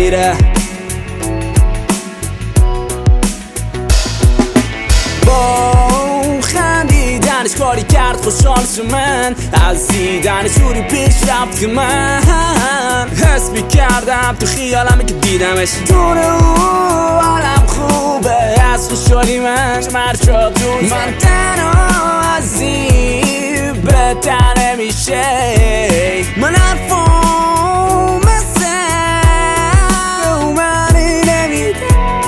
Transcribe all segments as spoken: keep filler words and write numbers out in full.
میره. با خندیدنش کاری کرد خوشحال شو من، از دیدنش روی پیش رفت که من حس میکردم تو خیالمه که دیدمش. دور او حالم خوبه از خوشحالی من مرد شد دور من تنها از این بهتر نمیشه. من حرفم مثل منی نمیده.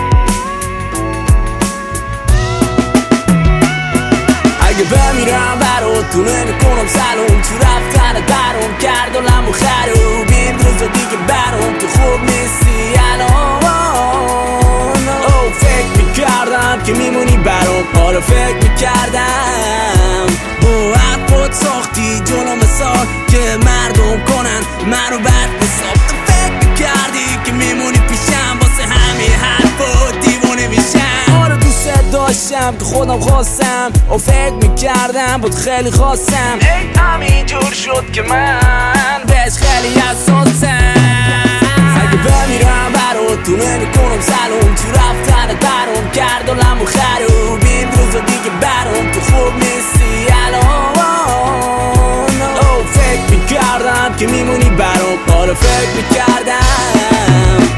اگه بمیرم برات تو نمیکنم سلام، تو رفتن درم کرد و لمو خروب. این روزا دیگه برام تو خوب نیستی الان. او فکر میکردم که میمونی برام، حالا فکر میکردم با حرفات ساختی جلو مثال که مردم کنن منو بد حساب. تو فکر میکردی که میمونی پیشم، واسه همین حرفات دیوونه میشم. آره دوست داشتم که خودم خواستم، او فکر میکردم بود خیلی خواستم. ای همینجور شد که من بهش خیلی حساسم. اگه بمیرم برات تو نمیکنم سلام، تو رفتن درم کرد و لمو خروب. این روزا دیگه برام تو خوب نیستی الان. او فکر میکردم که میمونی برام، حالا فکر میکردم